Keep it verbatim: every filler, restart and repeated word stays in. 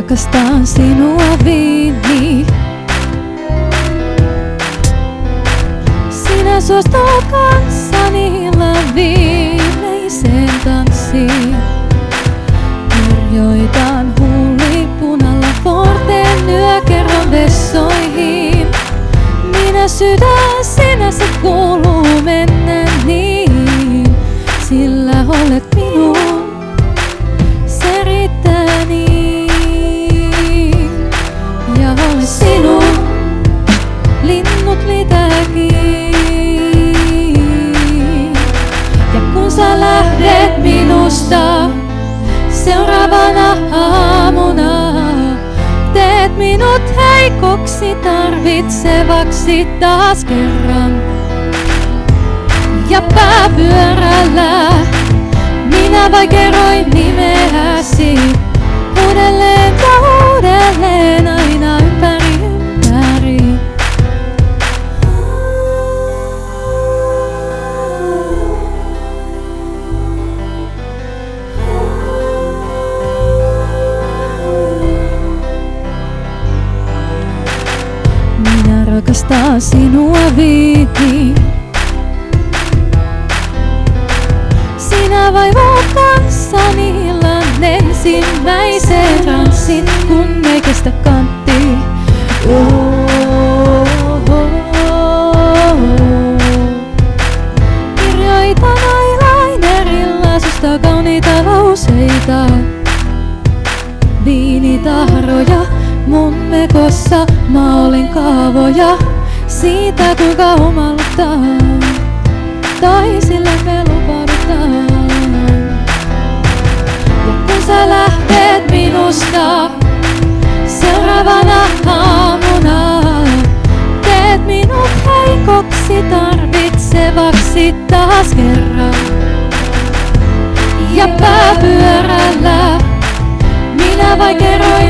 rakastan sinua viini. Sinä suostut kanssani viimeiseen tanssiin. Kirjoitan huulipunalla Forten yökerron vessoihin. Minä sydän, sinä se kuuluu mennä niin, sillä olet minun, se riittää niin. Ja olen sinun, linnut litäkin. Ja kun sä lähdet minusta seuraavana aamuna, teet minut heikoksi tarvitsevaksi taas kerran. Ja pääpyörällä minä vain kerroin nimeäsi uudelleen ja uudelleen aina ympäri ympäri. Minä rakastan sinua viini. Sinä vaivut kanssani illan ensimmäisen ranssin, kun ei kestä kantti. Oh, oh, oh. Kirjoitan eyelinerilla susta kauniita lauseita, viinitahroja mun mekossa. Mä olin kaavoja siitä, kuinka humaluttaa, tai sillä me lupaudutaan. Ja kun sä lähdet minusta seuraavana aamuna, teet minut heikoksi tarvitsevaksi taas kerran. Ja pääpyörällä minä vain kerroin